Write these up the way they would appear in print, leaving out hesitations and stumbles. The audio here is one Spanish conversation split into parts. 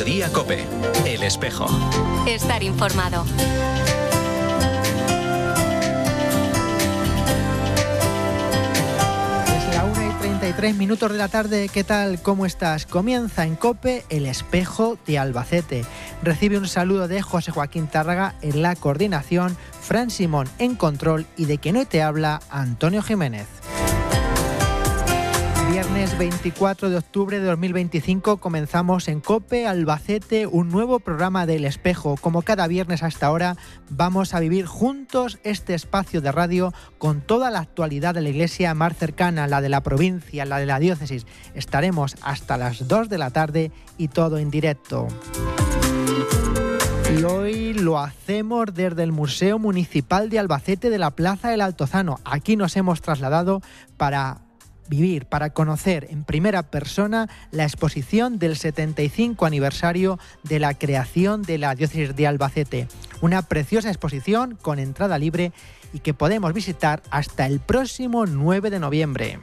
Mediodía COPE. El Espejo. Estar informado. Es la 1:33 de la tarde. ¿Qué tal? ¿Cómo estás? Comienza en COPE El Espejo de Albacete. Recibe un saludo de José Joaquín Tárraga en la coordinación, Fran Simón en control y de quien hoy te habla, Antonio Jiménez. Viernes 24 de octubre de 2025 comenzamos en COPE Albacete un nuevo programa del Espejo. Como cada viernes hasta ahora vamos a vivir juntos este espacio de radio con toda la actualidad de la iglesia más cercana, la de la provincia, la de la diócesis. Estaremos hasta las 2 de la tarde y todo en directo. Y hoy lo hacemos desde el Museo Municipal de Albacete de la Plaza del Altozano. Aquí nos hemos trasladado para vivir, para conocer en primera persona la exposición del 75 aniversario de la creación de la diócesis de Albacete. Una preciosa exposición con entrada libre y que podemos visitar hasta el próximo 9 de noviembre.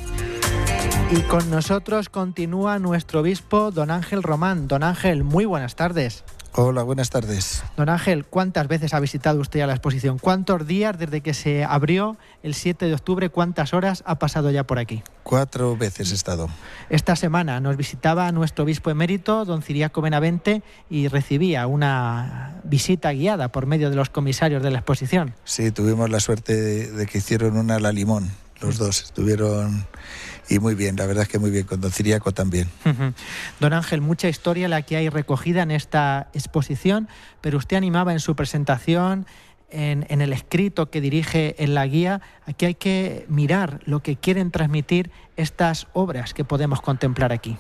Y con nosotros continúa nuestro obispo, don Ángel Román. Don Ángel, muy buenas tardes. Hola, buenas tardes. Don Ángel, ¿cuántas veces ha visitado usted a la exposición? ¿Cuántos días desde que se abrió el 7 de octubre, cuántas horas ha pasado ya por aquí? 4 veces he estado. Esta semana nos visitaba nuestro obispo emérito, don Ciriaco Benavente, y recibía una visita guiada por medio de los comisarios de la exposición. Sí, tuvimos la suerte de que hicieron una a la limón. Los dos estuvieron y muy bien, la verdad es que muy bien, con don Ciriaco también. Don Ángel, mucha historia la que hay recogida en esta exposición, pero usted animaba en su presentación, en el escrito que dirige en la guía, aquí hay que mirar lo que quieren transmitir estas obras que podemos contemplar aquí.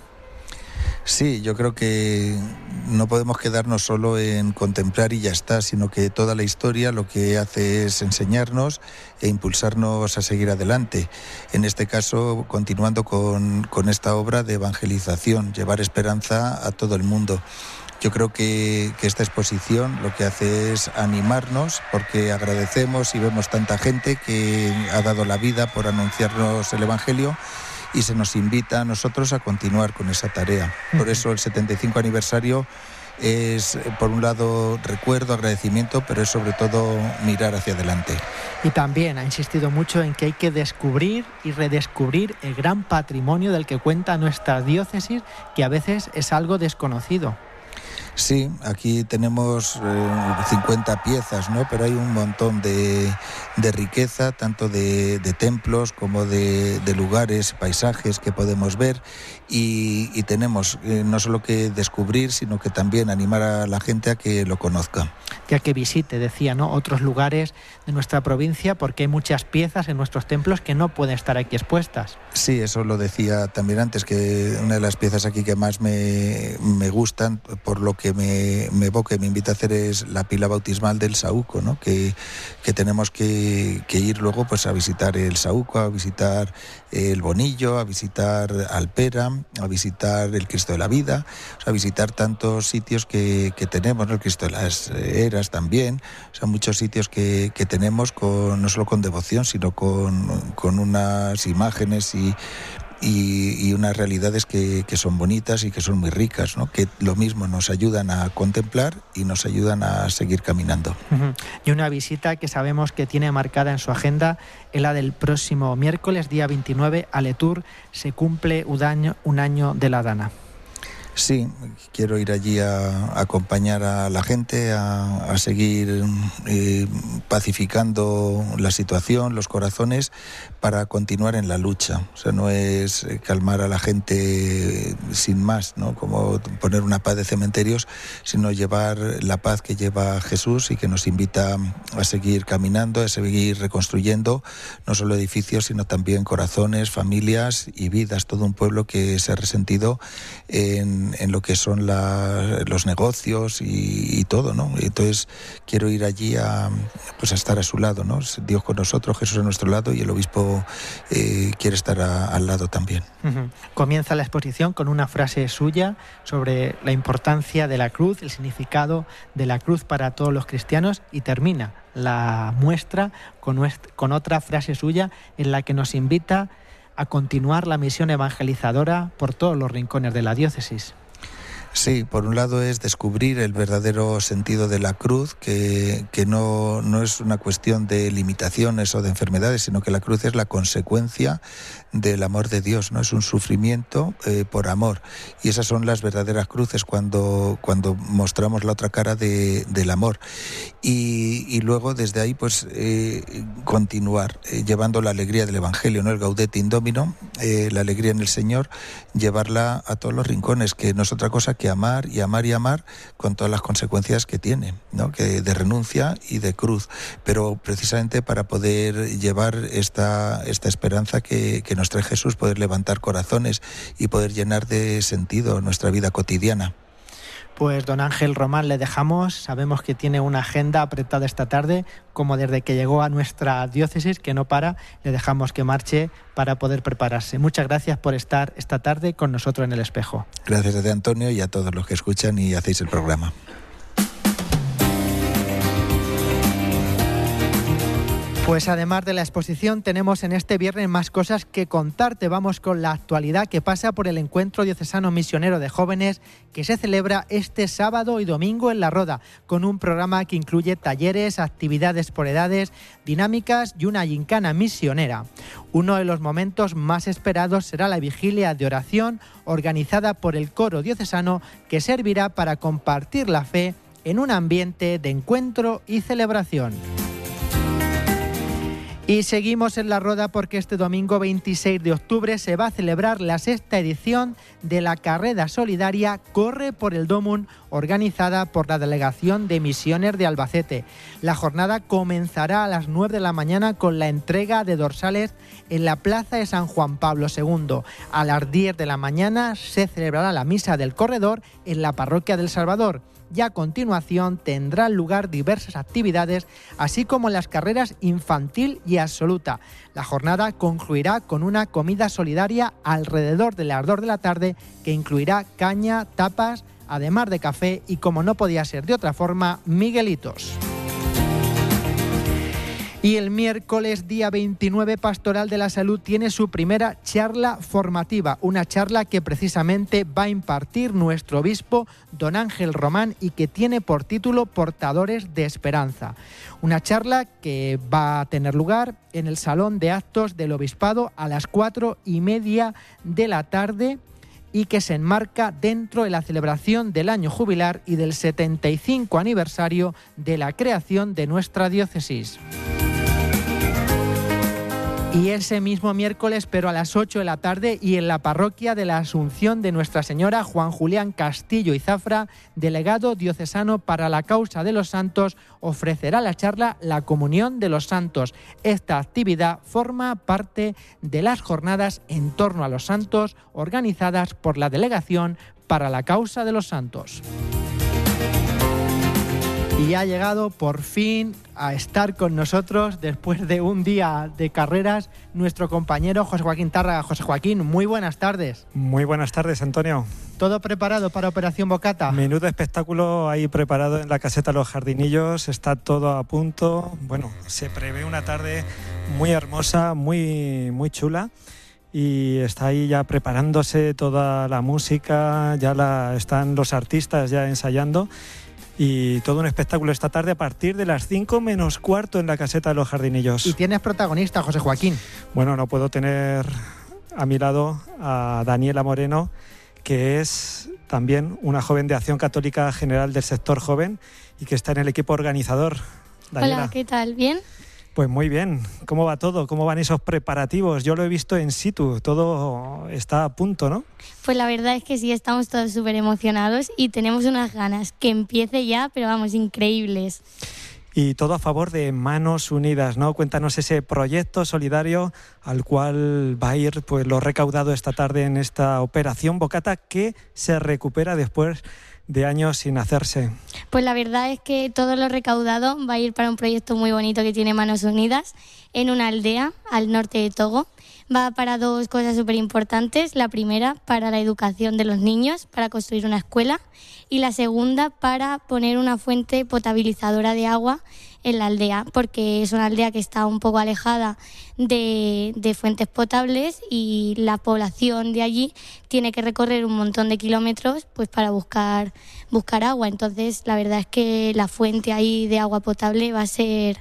Sí, yo creo que no podemos quedarnos solo en contemplar y ya está, sino que toda la historia lo que hace es enseñarnos e impulsarnos a seguir adelante. En este caso, continuando con esta obra de evangelización, llevar esperanza a todo el mundo. Yo creo que esta exposición lo que hace es animarnos, porque agradecemos y vemos tanta gente que ha dado la vida por anunciarnos el Evangelio, y se nos invita a nosotros a continuar con esa tarea. Por eso el 75 aniversario es, por un lado, recuerdo, agradecimiento, pero es sobre todo mirar hacia adelante. Y también ha insistido mucho en que hay que descubrir y redescubrir el gran patrimonio del que cuenta nuestra diócesis, que a veces es algo desconocido. Sí, aquí tenemos 50 piezas, ¿no? Pero hay un montón de riqueza, tanto de templos como de lugares, paisajes que podemos ver, y tenemos no solo que descubrir, sino que también animar a la gente a que lo conozca. Ya que visite, decía, ¿no?, otros lugares de nuestra provincia, porque hay muchas piezas en nuestros templos que no pueden estar aquí expuestas. Sí, eso lo decía también antes, que una de las piezas aquí que más me gustan, por lo que me evoca y me invita a hacer, es la pila bautismal del Saúco, ¿no? Que tenemos que ir luego pues a visitar el Saúco, a visitar el Bonillo, a visitar Alpera, a visitar el Cristo de la Vida, o sea, a visitar tantos sitios que tenemos, ¿no? El Cristo de las Eras también, o sea, muchos sitios que tenemos no solo con devoción, sino con unas imágenes y unas realidades que son bonitas y que son muy ricas, ¿no? Que lo mismo nos ayudan a contemplar y nos ayudan a seguir caminando. Y una visita que sabemos que tiene marcada en su agenda es la del próximo miércoles, día 29, a Letur, se cumple un año de la Dana. Sí, quiero ir allí a acompañar a la gente, a seguir pacificando la situación, los corazones, para continuar en la lucha. O sea, no es calmar a la gente sin más, ¿no? Como poner una paz de cementerios, sino llevar la paz que lleva Jesús y que nos invita a seguir caminando, a seguir reconstruyendo no solo edificios, sino también corazones, familias y vidas, todo un pueblo que se ha resentido en lo que son los negocios y todo, ¿no? Entonces quiero ir allí a estar a su lado, ¿no? Dios con nosotros, Jesús a nuestro lado, y el obispo quiere estar al lado también. Comienza la exposición con una frase suya sobre la importancia de la cruz, el significado de la cruz para todos los cristianos, y termina la muestra con otra frase suya en la que nos invita a continuar la misión evangelizadora por todos los rincones de la diócesis. Sí, por un lado es descubrir el verdadero sentido de la cruz, que no es una cuestión de limitaciones o de enfermedades, sino que la cruz es la consecuencia del amor de Dios, ¿no? Es un sufrimiento por amor. Y esas son las verdaderas cruces cuando mostramos la otra cara del amor. Y luego desde ahí pues continuar llevando la alegría del Evangelio, ¿no? El Gaudete in Domino, la alegría en el Señor, llevarla a todos los rincones, que no es otra cosa que amar y amar y amar, con todas las consecuencias que tiene, ¿no? Que de renuncia y de cruz, pero precisamente para poder llevar esta esperanza que nos trae Jesús, poder levantar corazones y poder llenar de sentido nuestra vida cotidiana. Pues don Ángel Román le dejamos, sabemos que tiene una agenda apretada esta tarde, como desde que llegó a nuestra diócesis, que no para, le dejamos que marche para poder prepararse. Muchas gracias por estar esta tarde con nosotros en El Espejo. Gracias a ti, Antonio, y a todos los que escuchan y hacéis el programa. Pues además de la exposición, tenemos en este viernes más cosas que contarte. Vamos con la actualidad que pasa por el Encuentro Diocesano Misionero de Jóvenes que se celebra este sábado y domingo en La Roda, con un programa que incluye talleres, actividades por edades, dinámicas y una gincana misionera. Uno de los momentos más esperados será la vigilia de oración organizada por el coro diocesano, que servirá para compartir la fe en un ambiente de encuentro y celebración. Y seguimos en La Roda porque este domingo 26 de octubre se va a celebrar la 6ª edición de la carrera solidaria Corre por el Dómun, organizada por la Delegación de Misiones de Albacete. La jornada comenzará a las 9 de la mañana con la entrega de dorsales en la Plaza de San Juan Pablo II. A las 10 de la mañana se celebrará la Misa del Corredor en la Parroquia del Salvador. Y a continuación tendrán lugar diversas actividades, así como las carreras infantil y absoluta. La jornada concluirá con una comida solidaria alrededor de las 2 de la tarde, que incluirá caña, tapas, además de café y, como no podía ser de otra forma, miguelitos. Y el miércoles día 29, Pastoral de la Salud tiene su primera charla formativa, una charla que precisamente va a impartir nuestro obispo don Ángel Román y que tiene por título Portadores de Esperanza. Una charla que va a tener lugar en el Salón de Actos del Obispado a las 4:30 de la tarde y que se enmarca dentro de la celebración del año jubilar y del 75 aniversario de la creación de nuestra diócesis. Y ese mismo miércoles, pero a las 8 de la tarde, y en la parroquia de la Asunción de Nuestra Señora, Juan Julián Castillo y Zafra, delegado diocesano para la causa de los santos, ofrecerá la charla La Comunión de los Santos. Esta actividad forma parte de las jornadas en torno a los santos organizadas por la Delegación para la Causa de los Santos. Y ha llegado por fin a estar con nosotros, después de un día de carreras, nuestro compañero José Joaquín Tárraga. José Joaquín, muy buenas tardes. Muy buenas tardes, Antonio. ¿Todo preparado para Operación Bocata? Menudo espectáculo ahí preparado en la caseta Los Jardinillos, está todo a punto. Bueno, se prevé una tarde muy hermosa, muy chula. Y está ahí ya preparándose toda la música, están los artistas ya ensayando. Y todo un espectáculo esta tarde a partir de las 5 menos cuarto en la caseta de Los Jardinillos. Y tienes protagonista, José Joaquín. Bueno, no puedo tener a mi lado a Daniela Moreno, que es también una joven de Acción Católica General del Sector Joven y que está en el equipo organizador. Daniela. Hola, ¿qué tal? ¿Bien? Pues muy bien. ¿Cómo va todo? ¿Cómo van esos preparativos? Yo lo he visto in situ, todo está a punto, ¿no? Pues la verdad es que sí, estamos todos súper emocionados y tenemos unas ganas que empiece ya, pero vamos, increíbles. Y todo a favor de Manos Unidas, ¿no? Cuéntanos ese proyecto solidario al cual va a ir pues lo recaudado esta tarde en esta Operación Bocata, que se recupera después de años sin hacerse. Pues la verdad es que todo lo recaudado va a ir para un proyecto muy bonito que tiene Manos Unidas en una aldea al norte de Togo. Va para dos cosas súper importantes. La primera, para la educación de los niños, para construir una escuela. Y la segunda, para poner una fuente potabilizadora de agua en la aldea, porque es una aldea que está un poco alejada de fuentes potables y la población de allí tiene que recorrer un montón de kilómetros pues para buscar agua. Entonces la verdad es que la fuente ahí de agua potable va a ser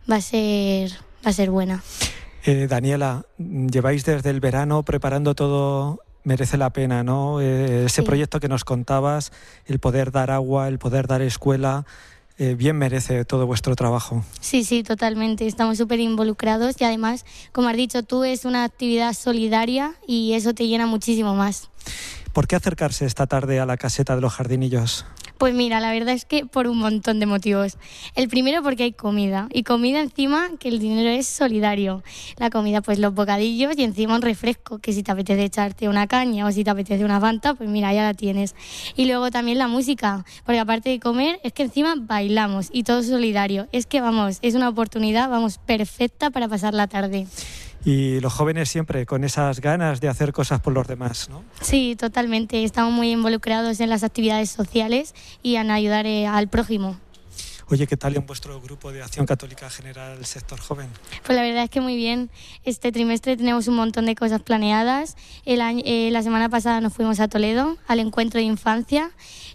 buena. Daniela, lleváis desde el verano preparando todo. Merece la pena, ¿no? Ese proyecto que nos contabas, el poder dar agua, el poder dar escuela, bien merece todo vuestro trabajo. Sí, totalmente. Estamos súper involucrados y además, como has dicho tú, es una actividad solidaria y eso te llena muchísimo más. ¿Por qué acercarse esta tarde a la caseta de los Jardinillos? Pues mira, la verdad es que por un montón de motivos. El primero porque hay comida, y comida encima que el dinero es solidario. La comida, pues los bocadillos y encima un refresco, que si te apetece echarte una caña o si te apetece una Fanta, pues mira, ya la tienes. Y luego también la música, porque aparte de comer, es que encima bailamos y todo es solidario. Es que vamos, es una oportunidad, perfecta para pasar la tarde. Y los jóvenes siempre con esas ganas de hacer cosas por los demás, ¿no? Sí, totalmente. Estamos muy involucrados en las actividades sociales y en ayudar al prójimo. Oye, ¿qué tal en vuestro grupo de Acción Católica General Sector Joven? Pues la verdad es que muy bien. Este trimestre tenemos un montón de cosas planeadas. La semana pasada nos fuimos a Toledo al encuentro de infancia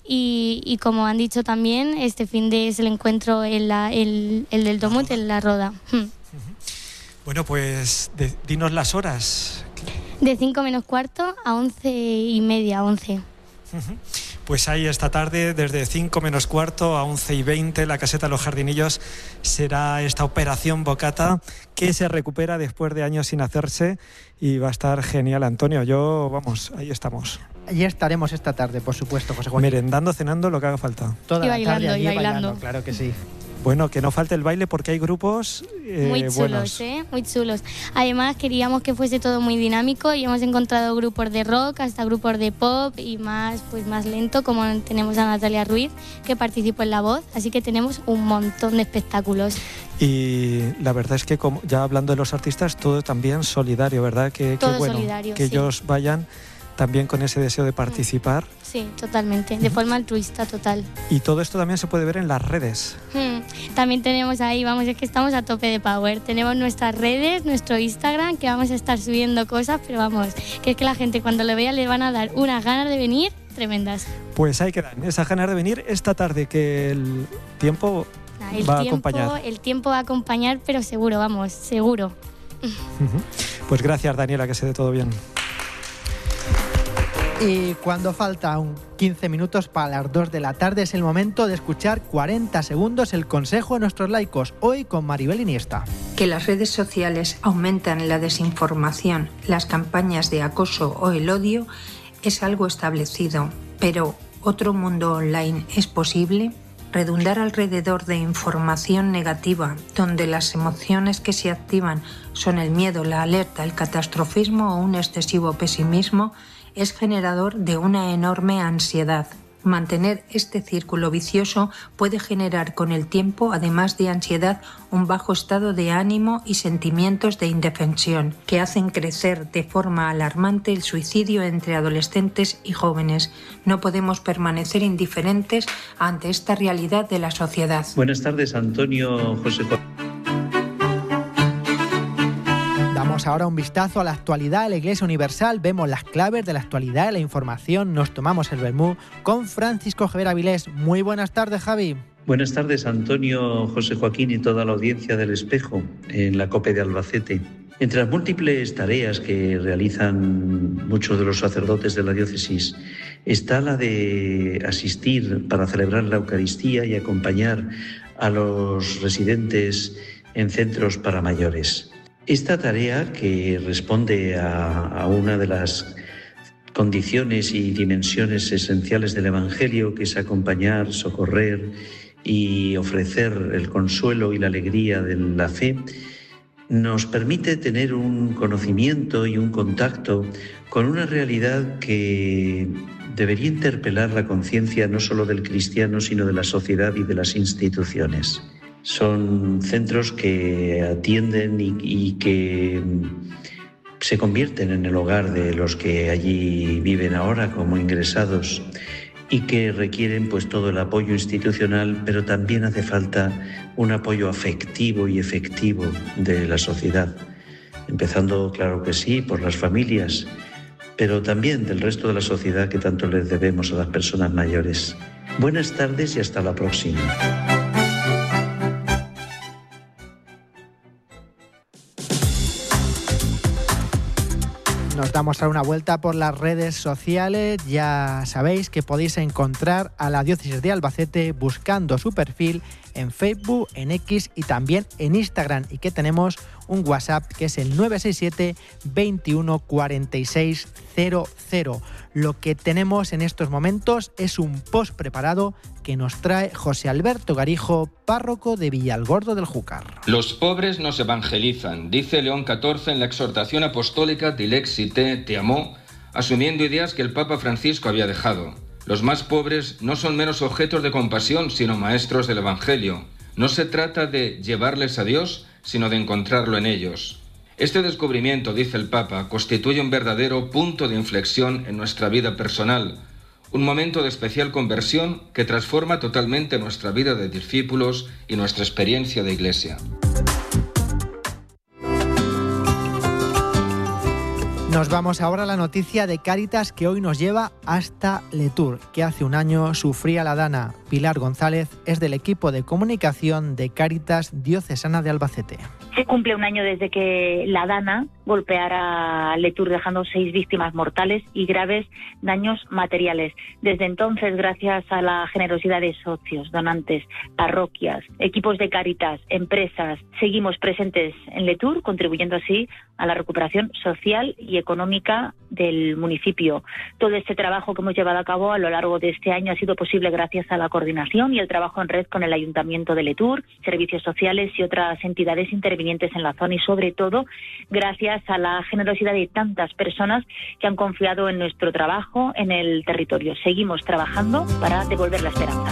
y como han dicho también, este fin de es el encuentro el del Tomut en La Roda. Bueno, pues dinos las horas. De 5 menos cuarto a 11:30, 11. Pues ahí esta tarde, desde 5 menos cuarto a 11:20, la caseta de los Jardinillos, será esta operación Bocata que se recupera después de años sin hacerse y va a estar genial, Antonio. Ahí estamos. Allí estaremos esta tarde, por supuesto, José Joaquín. Merendando, cenando, lo que haga falta. Toda la tarde allí bailando. Claro que sí. Bueno, que no falte el baile porque hay grupos muy chulos, buenos. Muy chulos. Además queríamos que fuese todo muy dinámico y hemos encontrado grupos de rock, hasta grupos de pop y más lento, como tenemos a Natalia Ruiz, que participó en La Voz, así que tenemos un montón de espectáculos. Y la verdad es que, ya hablando de los artistas, todo también solidario, ¿verdad? Todo qué bueno solidario, que ellos vayan también con ese deseo de participar. Sí, totalmente, de forma altruista total. Y todo esto también se puede ver en las redes. También tenemos ahí, es que estamos a tope de power. Tenemos nuestras redes, nuestro Instagram, que vamos a estar subiendo cosas, pero que es que la gente cuando lo vea le van a dar unas ganas de venir tremendas. Pues ahí quedan, esas ganas de venir esta tarde, que el tiempo va a acompañar. El tiempo va a acompañar, pero seguro, seguro. Pues gracias, Daniela, que se dé todo bien. Y cuando faltan 15 minutos para las 2 de la tarde es el momento de escuchar 40 segundos el consejo de nuestros laicos, hoy con Maribel Iniesta. Que las redes sociales aumentan la desinformación, las campañas de acoso o el odio es algo establecido, pero ¿otro mundo online es posible? Redundar alrededor de información negativa, donde las emociones que se activan son el miedo, la alerta, el catastrofismo o un excesivo pesimismo, es generador de una enorme ansiedad. Mantener este círculo vicioso puede generar con el tiempo, además de ansiedad, un bajo estado de ánimo y sentimientos de indefensión, que hacen crecer de forma alarmante el suicidio entre adolescentes y jóvenes. No podemos permanecer indiferentes ante esta realidad de la sociedad. Buenas tardes, Antonio, José Joaquín. Damos ahora un vistazo a la actualidad de la Iglesia Universal, vemos las claves de la actualidad de la información, nos tomamos el vermú con Francisco Javier Avilés. Muy buenas tardes, Javi. Buenas tardes, Antonio, José Joaquín y toda la audiencia del Espejo en la COPE de Albacete. Entre las múltiples tareas que realizan muchos de los sacerdotes de la diócesis está la de asistir para celebrar la Eucaristía y acompañar a los residentes en centros para mayores. Esta tarea, que responde a una de las condiciones y dimensiones esenciales del Evangelio, que es acompañar, socorrer y ofrecer el consuelo y la alegría de la fe, nos permite tener un conocimiento y un contacto con una realidad que debería interpelar la conciencia no solo del cristiano, sino de la sociedad y de las instituciones. Son centros que atienden y que se convierten en el hogar de los que allí viven ahora como ingresados. y que requieren pues todo el apoyo institucional, pero también hace falta un apoyo afectivo y efectivo de la sociedad, empezando, claro que sí, por las familias, pero también del resto de la sociedad que tanto les debemos a las personas mayores. Buenas tardes y hasta la próxima. Nos damos ahora una vuelta por las redes sociales. Ya sabéis que podéis encontrar a la Diócesis de Albacete buscando su perfil en Facebook, en X y también en Instagram, y que tenemos un WhatsApp que es el 967 21 46 00. Lo que tenemos en estos momentos es un post preparado que nos trae José Alberto Garijo, párroco de Villalgordo del Júcar. Los pobres nos evangelizan, dice León XIV en la exhortación apostólica Dilexi te amó, asumiendo ideas que el Papa Francisco había dejado. Los más pobres no son menos objetos de compasión, sino maestros del Evangelio. No se trata de llevarles a Dios, sino de encontrarlo en ellos. Este descubrimiento, dice el Papa, constituye un verdadero punto de inflexión en nuestra vida personal, un momento de especial conversión que transforma totalmente nuestra vida de discípulos y nuestra experiencia de Iglesia. Nos vamos ahora a la noticia de Cáritas que hoy nos lleva hasta Letur, que hace un año sufría la dana. Pilar González es del equipo de comunicación de Cáritas Diocesana de Albacete. Se cumple un año desde que la dana golpeara a Letur, dejando 6 víctimas mortales y graves daños materiales. Desde entonces, gracias a la generosidad de socios, donantes, parroquias, equipos de Cáritas, empresas, seguimos presentes en Letur, contribuyendo así a la recuperación social y económica del municipio. Todo este trabajo que hemos llevado a cabo a lo largo de este año ha sido posible gracias a la coordinación y el trabajo en red con el Ayuntamiento de Letur, servicios sociales y otras entidades intervinientes en la zona, y sobre todo gracias a la generosidad de tantas personas que han confiado en nuestro trabajo en el territorio. Seguimos trabajando para devolver la esperanza.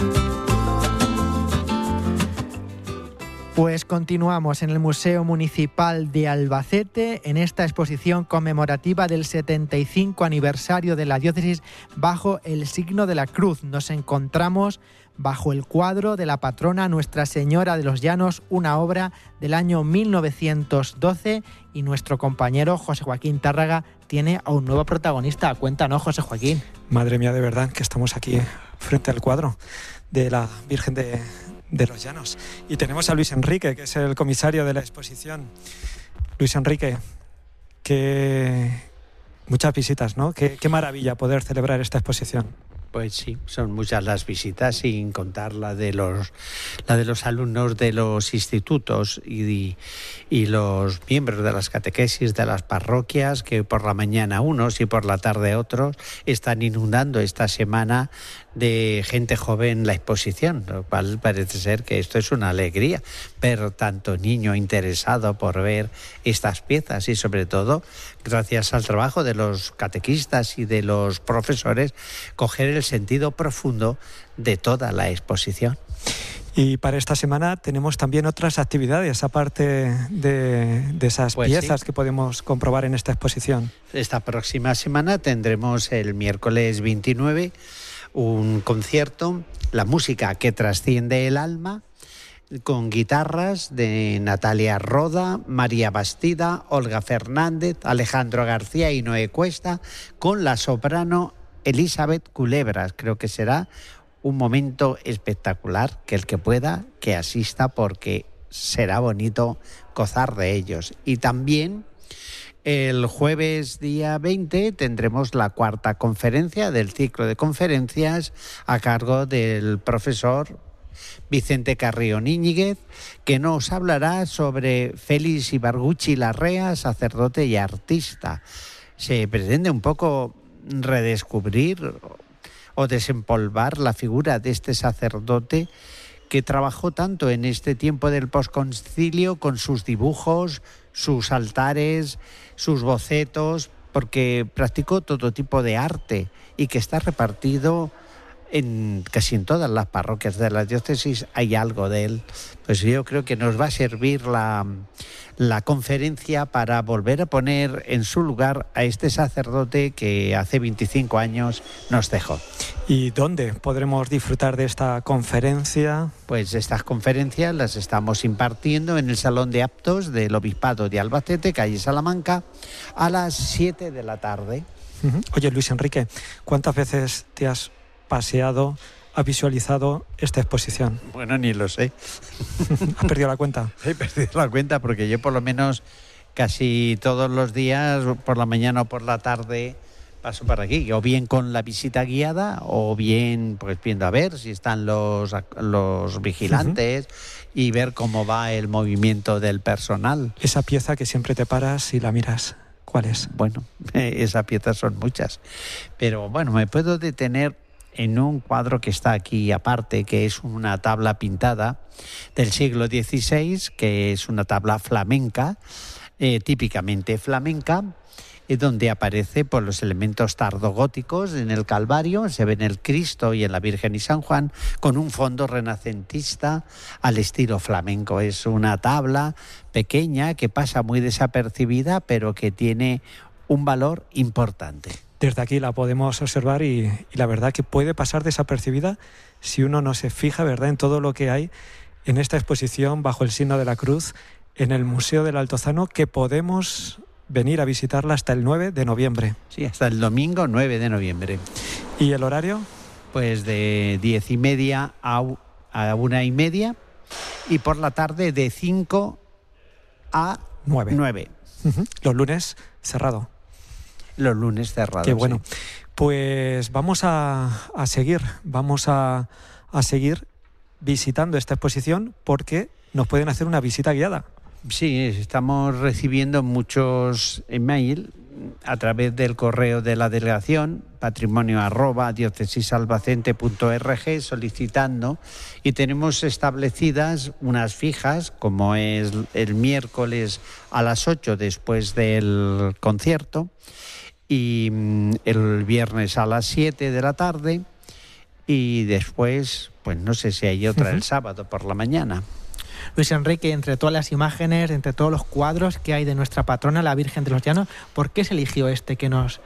Pues continuamos en el Museo Municipal de Albacete, en esta exposición conmemorativa del 75 aniversario de la diócesis bajo el signo de la cruz. Nos encontramos bajo el cuadro de la patrona Nuestra Señora de los Llanos, una obra del año 1912, y nuestro compañero José Joaquín Tárraga tiene a un nuevo protagonista. Cuéntanos, José Joaquín. Madre mía, de verdad que estamos aquí frente al cuadro de la Virgen de los Llanos. Y tenemos a Luis Enrique, que es el comisario de la exposición. Luis Enrique, que muchas visitas, ¿no? Qué maravilla poder celebrar esta exposición. Pues sí, son muchas las visitas, sin contar la de los alumnos de los institutos y los miembros de las catequesis de las parroquias, que por la mañana unos y por la tarde otros están inundando esta semana de gente joven la exposición, lo cual parece ser que esto es una alegría, ver tanto niño interesado por ver estas piezas, y sobre todo, gracias al trabajo de los catequistas y de los profesores, coger el sentido profundo de toda la exposición. Y para esta semana tenemos también otras actividades, aparte de esas piezas que podemos comprobar en esta exposición. Esta próxima semana tendremos el miércoles 29 un concierto, La música que trasciende el alma, con guitarras de Natalia Roda, María Bastida, Olga Fernández, Alejandro García y Noé Cuesta, con la soprano Elizabeth Culebras. Creo que será un momento espectacular, que el que pueda, que asista, porque será bonito gozar de ellos. Y también el jueves día 20 tendremos la 4ª conferencia del ciclo de conferencias a cargo del profesor Vicente Carrión Íñiguez, que nos hablará sobre Félix Ibarguchi Larrea, sacerdote y artista. Se pretende un poco redescubrir o desempolvar la figura de este sacerdote que trabajó tanto en este tiempo del posconcilio con sus dibujos, sus altares, sus bocetos, porque practicó todo tipo de arte y que está repartido casi en todas las parroquias de la diócesis hay algo de él. Pues yo creo que nos va a servir la conferencia para volver a poner en su lugar a este sacerdote que hace 25 años nos dejó. ¿Y dónde podremos disfrutar de esta conferencia? Pues estas conferencias las estamos impartiendo en el Salón de Actos del Obispado de Albacete, calle Salamanca, a las 7 de la tarde. Oye, Luis Enrique, ¿cuántas veces te has paseado, has visualizado esta exposición? Bueno, ni lo sé. ¿Has perdido la cuenta? He perdido la cuenta porque yo por lo menos casi todos los días, por la mañana o por la tarde, paso por aquí, o bien con la visita guiada, o bien pues viendo a ver si están los vigilantes y ver cómo va el movimiento del personal. Esa pieza que siempre te paras y la miras, ¿cuál es? Bueno, esas piezas son muchas, pero bueno, me puedo detener en un cuadro que está aquí aparte, que es una tabla pintada del siglo XVI, que es una tabla flamenca, típicamente flamenca, donde aparece por los elementos tardogóticos en el Calvario, se ven el Cristo y en la Virgen y San Juan, con un fondo renacentista al estilo flamenco. Es una tabla pequeña que pasa muy desapercibida, pero que tiene un valor importante. Desde aquí la podemos observar y la verdad que puede pasar desapercibida si uno no se fija, ¿verdad?, en todo lo que hay en esta exposición bajo el signo de la cruz en el Museo del Altozano, que podemos venir a visitarla hasta el 9 de noviembre. Sí, hasta el domingo 9 de noviembre. ¿Y el horario? Pues de 10:30 a 1:30 y por la tarde de 5 a 9. Los lunes cerrado. Los lunes cerrados. Qué bueno. Sí. Pues vamos a seguir visitando esta exposición porque nos pueden hacer una visita guiada. Sí, estamos recibiendo muchos email a través del correo de la delegación patrimonio@diócesisalbacete.org solicitando, y tenemos establecidas unas fijas, como es el miércoles a las 8 después del concierto, y el viernes a las 7 de la tarde, y después, pues no sé si hay otra el sábado por la mañana. Luis Enrique, entre todas las imágenes, entre todos los cuadros que hay de nuestra patrona, la Virgen de los Llanos, ¿por qué se eligió este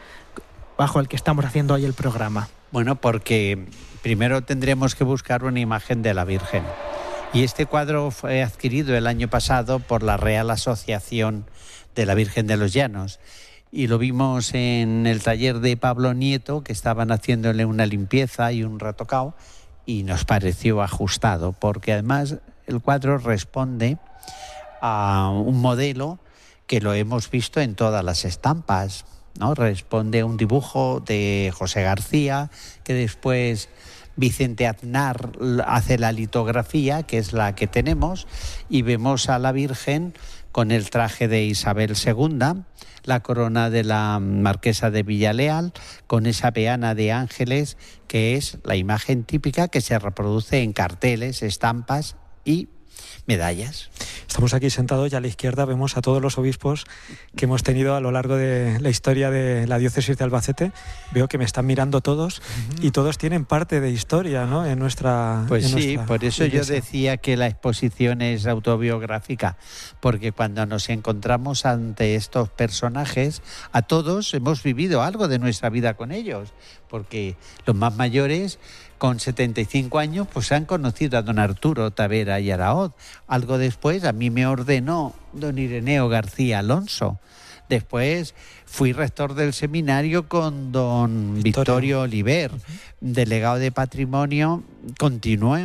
bajo el que estamos haciendo hoy el programa? Bueno, porque primero tendremos que buscar una imagen de la Virgen. Y este cuadro fue adquirido el año pasado por la Real Asociación de la Virgen de los Llanos. Y lo vimos en el taller de Pablo Nieto, que estaban haciéndole una limpieza y un retocado, y nos pareció ajustado, porque además el cuadro responde a un modelo que lo hemos visto en todas las estampas, ¿no? Responde a un dibujo de José García, que después Vicente Aznar hace la litografía, que es la que tenemos, y vemos a la Virgen con el traje de Isabel II, la corona de la marquesa de Villaleal, con esa peana de ángeles, que es la imagen típica que se reproduce en carteles, estampas y medallas. Estamos aquí sentados y a la izquierda vemos a todos los obispos que hemos tenido a lo largo de la historia de la diócesis de Albacete. Veo que me están mirando todos y todos tienen parte de historia, ¿no?, en nuestra Pues en sí, nuestra por eso iglesia. yo decía que la exposición es autobiográfica, porque cuando nos encontramos ante estos personajes, a todos hemos vivido algo de nuestra vida con ellos, porque los más mayores, con 75 años, pues han conocido a don Arturo Tavera y Araoz. Algo después a mí me ordenó don Ireneo García Alonso. Después fui rector del seminario con don Victorio Oliver, delegado de patrimonio. Continué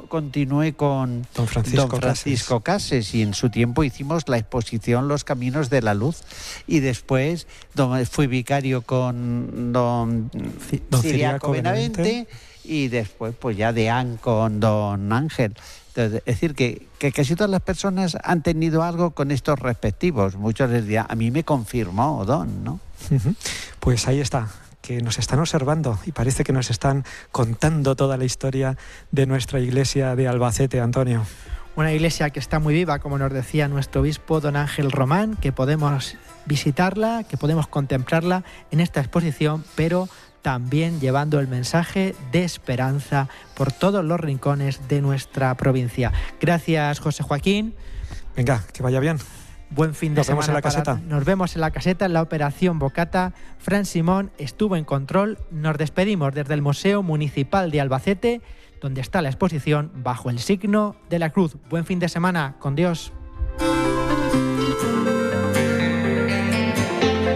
con don Francisco Cases, y en su tiempo hicimos la exposición Los Caminos de la Luz, y después fui vicario con don Ciriaco Benavente, y después pues ya deán con don Ángel. Entonces, es decir, que casi todas las personas han tenido algo con estos respectivos. Muchos les dirán, a mí me confirmó don, ¿no? Pues ahí está, que nos están observando y parece que nos están contando toda la historia de nuestra iglesia de Albacete, Antonio. Una iglesia que está muy viva, como nos decía nuestro obispo don Ángel Román, que podemos visitarla, que podemos contemplarla en esta exposición, pero también llevando el mensaje de esperanza por todos los rincones de nuestra provincia. Gracias, José Joaquín. Venga, que vaya bien. Buen fin de semana. Nos vemos en la caseta. Nos vemos en la caseta, en la Operación Bocata. Fran Simón estuvo en control. Nos despedimos desde el Museo Municipal de Albacete, donde está la exposición Bajo el signo de la cruz. Buen fin de semana. Con Dios.